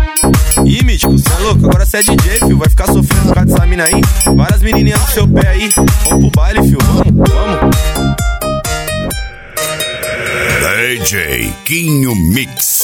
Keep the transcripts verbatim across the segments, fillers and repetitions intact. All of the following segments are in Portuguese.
Ih, mítico, cê é louco, agora cê é D J, fio. Vai ficar sofrendo por causa dessa mina aí. Várias menininhas no seu pé aí. Vamos pro baile, fio, vamos, vamos. D J Quinho Mix.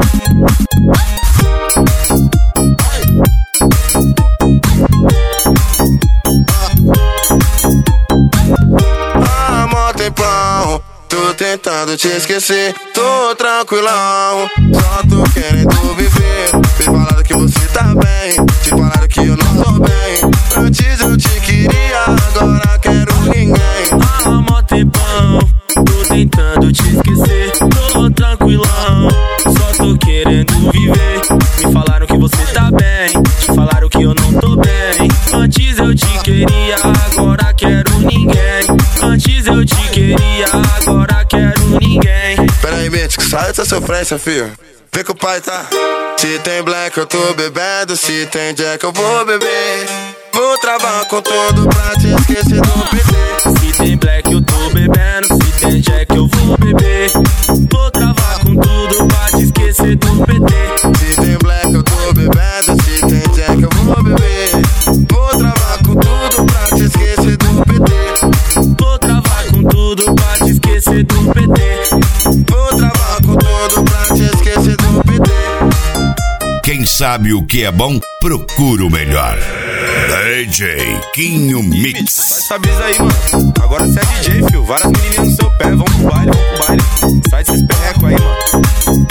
Há mó tempão, tô tentando te esquecer. Tô tranquilão, só tô querendo viver. Me falaram que você tá bem, te falaram que eu não tô bem. Antes eu te queria, agora quero ninguém. Há mó tempão, tô tentando te esquecer. Tô tranquilão, só tô querendo viver. Me falaram que você tá bem, te falaram que eu não tô bem. Antes eu te queria, agora quero ninguém. Antes eu te queria, agora quero ninguém. Pera aí, bitch, que sai dessa sofrência, fio. Vê que o pai tá. Se tem black eu tô bebendo, se tem jack eu vou beber. Vou travar com todo pra te esquecer do P T. Se tem black eu tô bebendo, se tem jack eu vou beber. Vou travar com tudo pra te esquecer do P T. Se tem black eu tô bebendo, se tem jack eu vou beber. Vou travar com tudo pra te esquecer do P T. Vou travar com tudo pra te esquecer do P T. Vou travar com tudo pra te esquecer do P T. Quem sabe o que é bom, procura o melhor. D J Quinho Mix. Sai essa brisa aí, mano. Agora cê é D J, fio. Várias menininhas no seu pé. Vamos pro baile, vamos pro baile. Sai desses perrecos aí, mano.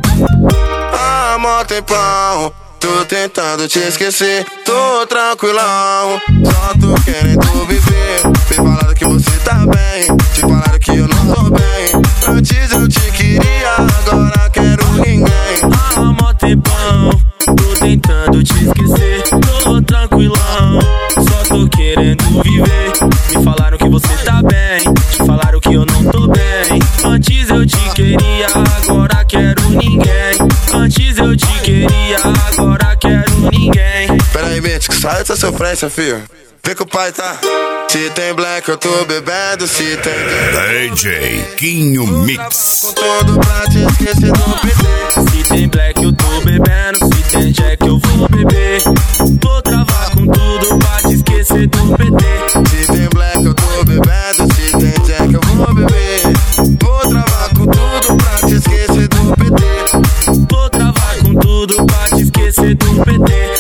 Há mó tempão, tô tentando te esquecer. Tô tranquilão, só tô querendo viver. Me falaram que você tá bem, te falaram que eu não tô bem. Antes eu te queria, agora quero ninguém. Há mó tempão, tô tentando te esquecer. Tô tranquilão, só tô querendo viver. Me falaram que você tá bem, te falaram que eu não tô bem. Antes eu te queria, agora quero ninguém. Antes eu te queria, agora quero ninguém. Pera aí, bitch, que sai dessa sofrência, fio. Vê que o pai tá. Se tem black eu tô bebendo, se tem D J Quinho Mix. com tudo pra te esquecer do P T. Se tem black eu tô bebendo, se tem jack eu vou beber. Vou travar com tudo pra te esquecer do P T. Se tem black eu tô bebendo, se tem jack eu vou beber. Vou travar com tudo pra te esquecer do P T. Vou travar com tudo pra te esquecer do P T.